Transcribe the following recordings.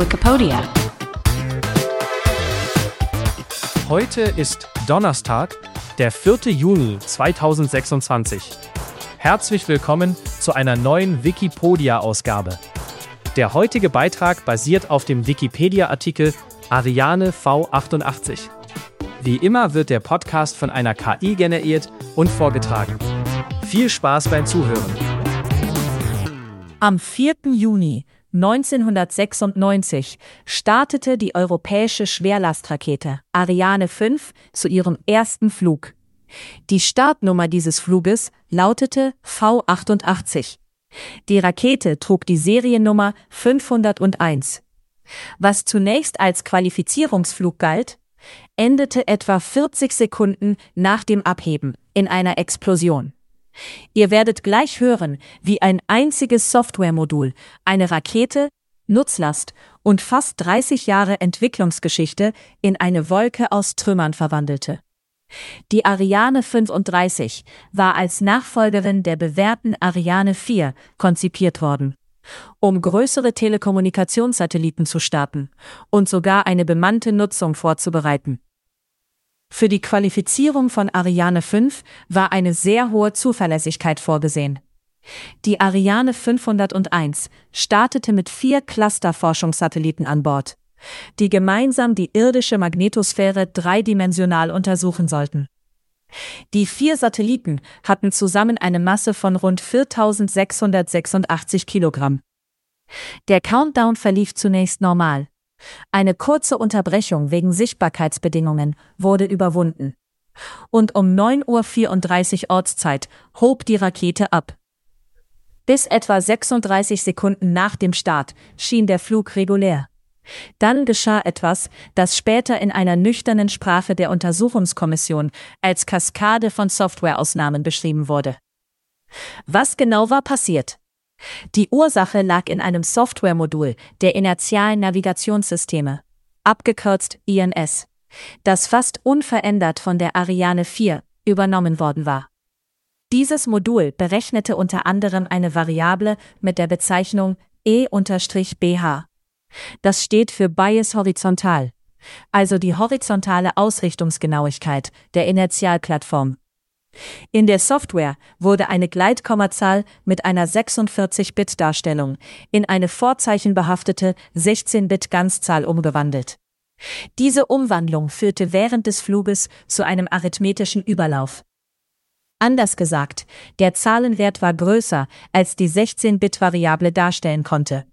Wikipedia. Heute ist Donnerstag, der 4. Juni 2026. Herzlich willkommen zu einer neuen Wikipedia-Ausgabe. Der heutige Beitrag basiert auf dem Wikipedia-Artikel Ariane V88. Wie immer wird der Podcast von einer KI generiert und vorgetragen. Viel Spaß beim Zuhören. Am 4. Juni 1996 startete die europäische Schwerlastrakete Ariane 5 zu ihrem ersten Flug. Die Startnummer dieses Fluges lautete V88. Die Rakete trug die Seriennummer 501. Was zunächst als Qualifizierungsflug galt, endete etwa 40 Sekunden nach dem Abheben in einer Explosion. Ihr werdet gleich hören, wie ein einziges Softwaremodul eine Rakete, Nutzlast und fast 30 Jahre Entwicklungsgeschichte in eine Wolke aus Trümmern verwandelte. Die Ariane 35 war als Nachfolgerin der bewährten Ariane 4 konzipiert worden, um größere Telekommunikationssatelliten zu starten und sogar eine bemannte Nutzung vorzubereiten. Für die Qualifizierung von Ariane 5 war eine sehr hohe Zuverlässigkeit vorgesehen. Die Ariane 501 startete mit 4 Cluster-Forschungssatelliten an Bord, die gemeinsam die irdische Magnetosphäre dreidimensional untersuchen sollten. Die 4 Satelliten hatten zusammen eine Masse von rund 4.686 Kilogramm. Der Countdown verlief zunächst normal. Eine kurze Unterbrechung wegen Sichtbarkeitsbedingungen wurde überwunden. Und um 9:34 Uhr Ortszeit hob die Rakete ab. Bis etwa 36 Sekunden nach dem Start schien der Flug regulär. Dann geschah etwas, das später in einer nüchternen Sprache der Untersuchungskommission als Kaskade von Softwareausnahmen beschrieben wurde. Was genau war passiert? Die Ursache lag in einem Softwaremodul der inertialen Navigationssysteme, abgekürzt INS, das fast unverändert von der Ariane 4 übernommen worden war. Dieses Modul berechnete unter anderem eine Variable mit der Bezeichnung E_BH. Das steht für Bias horizontal, also die horizontale Ausrichtungsgenauigkeit der Inertialplattform. In der Software wurde eine Gleitkommazahl mit einer 46-Bit-Darstellung in eine vorzeichenbehaftete 16-Bit-Ganzzahl umgewandelt. Diese Umwandlung führte während des Fluges zu einem arithmetischen Überlauf. Anders gesagt, der Zahlenwert war größer, als die 16-Bit-Variable darstellen konnte.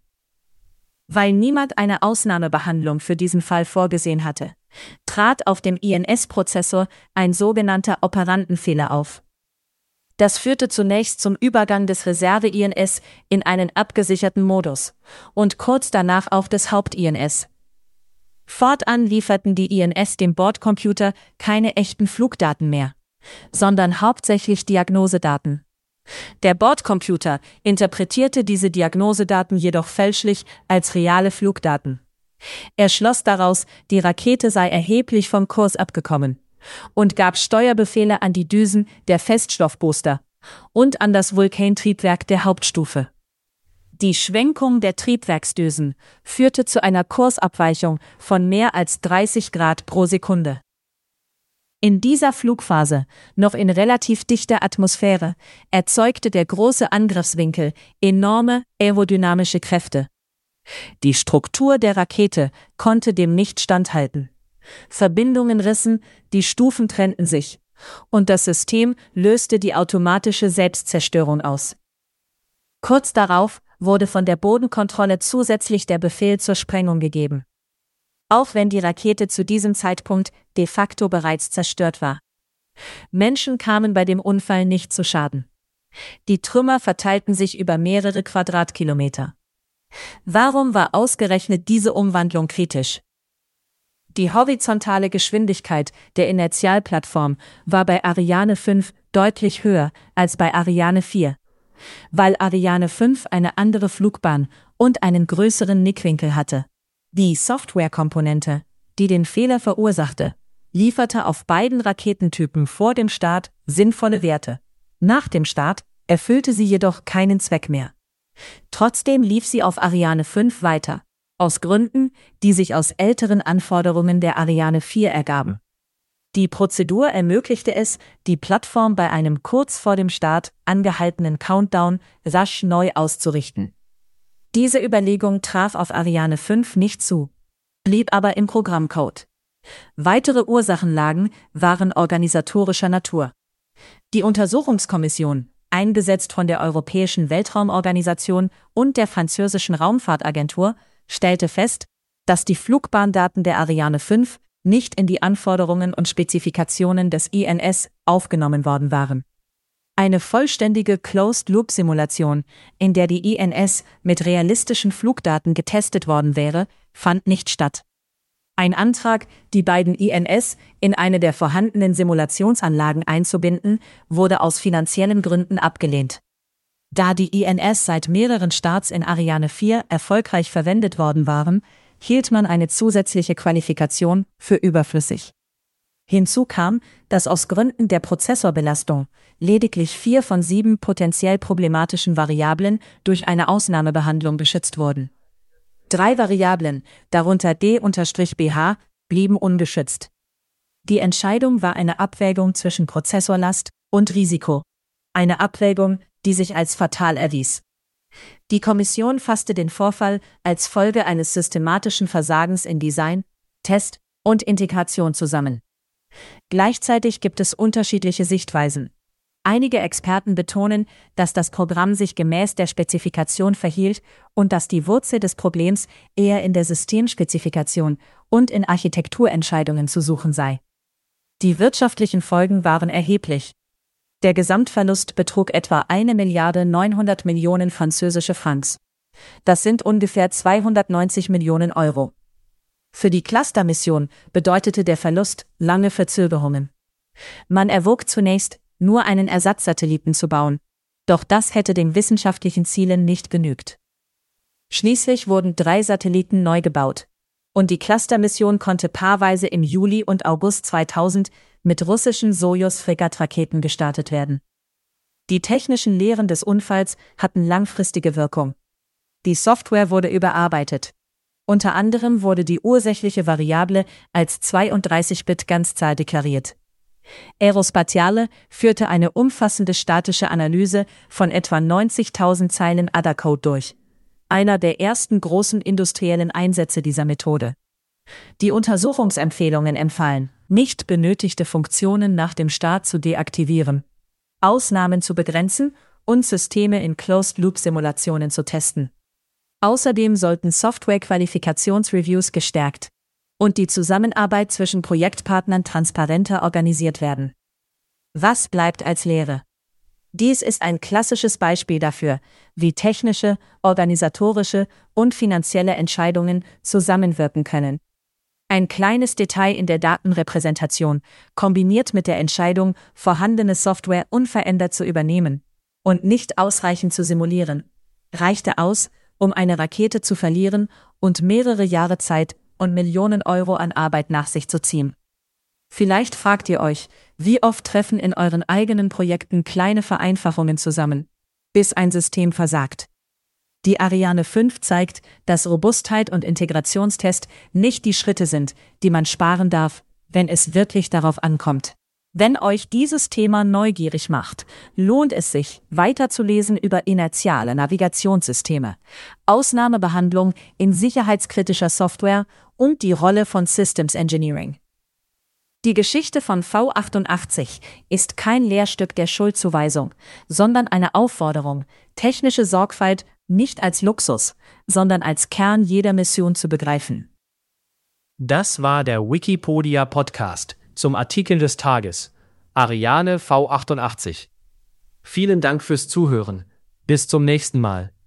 Weil niemand eine Ausnahmebehandlung für diesen Fall vorgesehen hatte, trat auf dem INS-Prozessor ein sogenannter Operandenfehler auf. Das führte zunächst zum Übergang des Reserve-INS in einen abgesicherten Modus und kurz danach auch des Haupt-INS. Fortan lieferten die INS dem Bordcomputer keine echten Flugdaten mehr, sondern hauptsächlich Diagnosedaten. Der Bordcomputer interpretierte diese Diagnosedaten jedoch fälschlich als reale Flugdaten. Er schloss daraus, die Rakete sei erheblich vom Kurs abgekommen und gab Steuerbefehle an die Düsen der Feststoffbooster und an das Vulkan-Triebwerk der Hauptstufe. Die Schwenkung der Triebwerksdüsen führte zu einer Kursabweichung von mehr als 30 Grad pro Sekunde. In dieser Flugphase, noch in relativ dichter Atmosphäre, erzeugte der große Angriffswinkel enorme aerodynamische Kräfte. Die Struktur der Rakete konnte dem nicht standhalten. Verbindungen rissen, die Stufen trennten sich, und das System löste die automatische Selbstzerstörung aus. Kurz darauf wurde von der Bodenkontrolle zusätzlich der Befehl zur Sprengung gegeben. Auch wenn die Rakete zu diesem Zeitpunkt de facto bereits zerstört war. Menschen kamen bei dem Unfall nicht zu Schaden. Die Trümmer verteilten sich über mehrere Quadratkilometer. Warum war ausgerechnet diese Umwandlung kritisch? Die horizontale Geschwindigkeit der Inertialplattform war bei Ariane 5 deutlich höher als bei Ariane 4, weil Ariane 5 eine andere Flugbahn und einen größeren Nickwinkel hatte. Die Softwarekomponente, die den Fehler verursachte, lieferte auf beiden Raketentypen vor dem Start sinnvolle Werte. Nach dem Start erfüllte sie jedoch keinen Zweck mehr. Trotzdem lief sie auf Ariane 5 weiter, aus Gründen, die sich aus älteren Anforderungen der Ariane 4 ergaben. Die Prozedur ermöglichte es, die Plattform bei einem kurz vor dem Start angehaltenen Countdown rasch neu auszurichten. Diese Überlegung traf auf Ariane 5 nicht zu, blieb aber im Programmcode. Weitere Ursachenlagen waren organisatorischer Natur. Die Untersuchungskommission, eingesetzt von der Europäischen Weltraumorganisation und der französischen Raumfahrtagentur, stellte fest, dass die Flugbahn-Daten der Ariane 5 nicht in die Anforderungen und Spezifikationen des INS aufgenommen worden waren. Eine vollständige Closed-Loop-Simulation, in der die INS mit realistischen Flugdaten getestet worden wäre, fand nicht statt. Ein Antrag, die beiden INS in eine der vorhandenen Simulationsanlagen einzubinden, wurde aus finanziellen Gründen abgelehnt. Da die INS seit mehreren Starts in Ariane 4 erfolgreich verwendet worden waren, hielt man eine zusätzliche Qualifikation für überflüssig. Hinzu kam, dass aus Gründen der Prozessorbelastung lediglich 4 von 7 potenziell problematischen Variablen durch eine Ausnahmebehandlung geschützt wurden. 3 Variablen, darunter D-BH, blieben ungeschützt. Die Entscheidung war eine Abwägung zwischen Prozessorlast und Risiko. Eine Abwägung, die sich als fatal erwies. Die Kommission fasste den Vorfall als Folge eines systematischen Versagens in Design, Test und Integration zusammen. Gleichzeitig gibt es unterschiedliche Sichtweisen. Einige Experten betonen, dass das Programm sich gemäß der Spezifikation verhielt und dass die Wurzel des Problems eher in der Systemspezifikation und in Architekturentscheidungen zu suchen sei. Die wirtschaftlichen Folgen waren erheblich. Der Gesamtverlust betrug etwa 1,9 Milliarden französische Francs. Das sind ungefähr 290 Millionen Euro. Für die Cluster-Mission bedeutete der Verlust lange Verzögerungen. Man erwog zunächst, nur einen Ersatzsatelliten zu bauen, doch das hätte den wissenschaftlichen Zielen nicht genügt. Schließlich wurden 3 Satelliten neu gebaut, und die Cluster-Mission konnte paarweise im Juli und August 2000 mit russischen Sojus-Fregatt-Raketen gestartet werden. Die technischen Lehren des Unfalls hatten langfristige Wirkung. Die Software wurde überarbeitet. Unter anderem wurde die ursächliche Variable als 32-Bit-Ganzzahl deklariert. Aerospatiale führte eine umfassende statische Analyse von etwa 90.000 Zeilen ADA-Code durch. Einer der ersten großen industriellen Einsätze dieser Methode. Die Untersuchungsempfehlungen empfahlen, nicht benötigte Funktionen nach dem Start zu deaktivieren, Ausnahmen zu begrenzen und Systeme in Closed-Loop-Simulationen zu testen. Außerdem sollten Software-Qualifikationsreviews gestärkt und die Zusammenarbeit zwischen Projektpartnern transparenter organisiert werden. Was bleibt als Lehre? Dies ist ein klassisches Beispiel dafür, wie technische, organisatorische und finanzielle Entscheidungen zusammenwirken können. Ein kleines Detail in der Datenrepräsentation, kombiniert mit der Entscheidung, vorhandene Software unverändert zu übernehmen und nicht ausreichend zu simulieren, reichte aus, um eine Rakete zu verlieren und mehrere Jahre Zeit und Millionen Euro an Arbeit nach sich zu ziehen. Vielleicht fragt ihr euch, wie oft treffen in euren eigenen Projekten kleine Vereinfachungen zusammen, bis ein System versagt. Die Ariane 5 zeigt, dass Robustheit und Integrationstest nicht die Schritte sind, die man sparen darf, wenn es wirklich darauf ankommt. Wenn euch dieses Thema neugierig macht, lohnt es sich, weiterzulesen über inertiale Navigationssysteme, Ausnahmebehandlung in sicherheitskritischer Software und die Rolle von Systems Engineering. Die Geschichte von V88 ist kein Lehrstück der Schuldzuweisung, sondern eine Aufforderung, technische Sorgfalt nicht als Luxus, sondern als Kern jeder Mission zu begreifen. Das war der Wikipedia Podcast zum Artikel des Tages. Ariane V88. Vielen Dank fürs Zuhören. Bis zum nächsten Mal.